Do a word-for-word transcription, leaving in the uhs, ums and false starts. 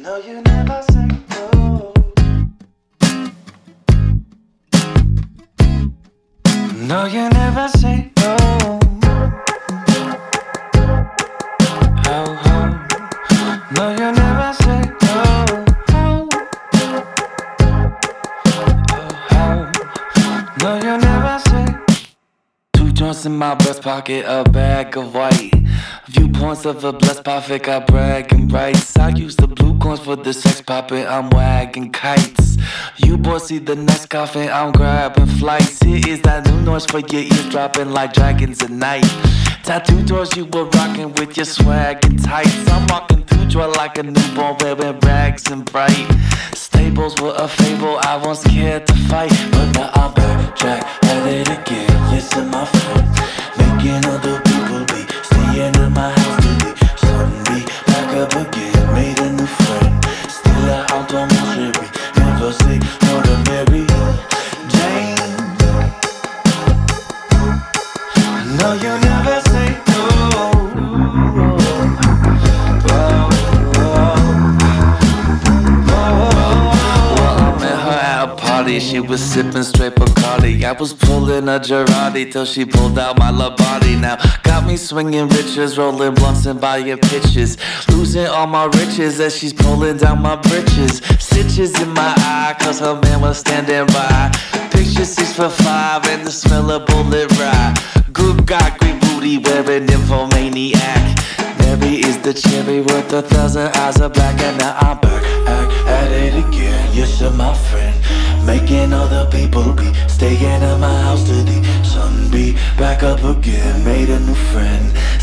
No, you never say no. No, you never say no. Oh, oh. No, you never say no. Oh, oh. No, you never say. Two joints in my breast pocket, a bag of white. Viewpoints of a blessed prophet, got bragging rights. I use the blue coins for the sex poppin', I'm wagging kites. You boys see the next coffin, I'm grabbing flights. Here is that new noise for your ears dropping like dragons at night. Tattoo doors you were rocking with your swag and tights. I'm walking through joy like a newborn wearing rags and bright. Stables were a fable, I was scared to fight. But now I'm backtrack at it again. Yes, I'm my friend, making other people be staying in my house today. Sun be back up again, made a new friend. Still out on my cherry, never say no to Mary Jane. No, you never say no. Oh, oh, oh. Well, I met her at a party, she was sipping straight Bacardi. I was pulling a Girardi till she pulled out my love body. Now got me swinging riches, rolling blunts and buying pitches, losing all my riches as she's pulling down my britches. Stitches in my eye cause her man was standing by. Picture six for five and the smell of bullet rye. Good guy, great booty, wearing nymphomaniac. Mary is the cherry worth a thousand eyes of black. And now I'm back, back at it again. Yes, you're my friend, making other people be staying in my house today. Sun be back up again, made a new friend.